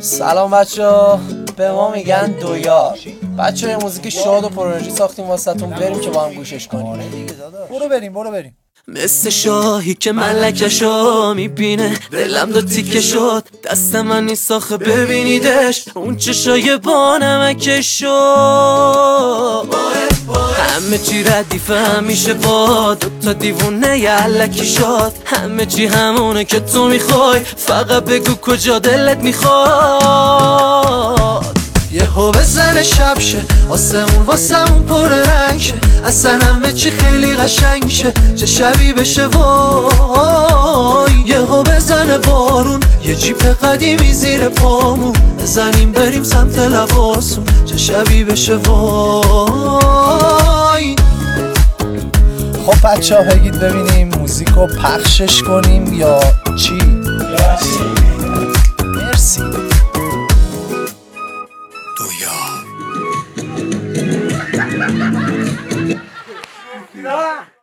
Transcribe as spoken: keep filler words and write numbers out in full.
سلام بچه‌ها، به ما میگن دویار. بچه‌ها یه موزیک شاد و پرانرژی ساختیم واسهتون، بریم که با هم گوشش کنیم. برو بریم برو بریم. مثل شاهی که ملکشو میبینه دلم دو تیکه شد، دست من نیست آخه ببینیدش، اون چشای با نمکشو. همه چی ردیفه همیشه با دوتا دیوونه یه علکی شد، همه چی همونه که تو میخوای، فقط بگو کجا دلت میخواد. یه هو بزن شب شه، آسمون واسمون پر رنگ شه، اصلا همه چی خیلی قشنگ شه، چه شبی بشه وای. یه هو بزن بارون، یه جیپ قدیمی زیر پامون، بزنیم بریم سمت لباسون، چه شبی بشه وای. خب بچه ها بگید ببینیم موزیک رو پخشش کنیم یا چی؟ مرسی. دویار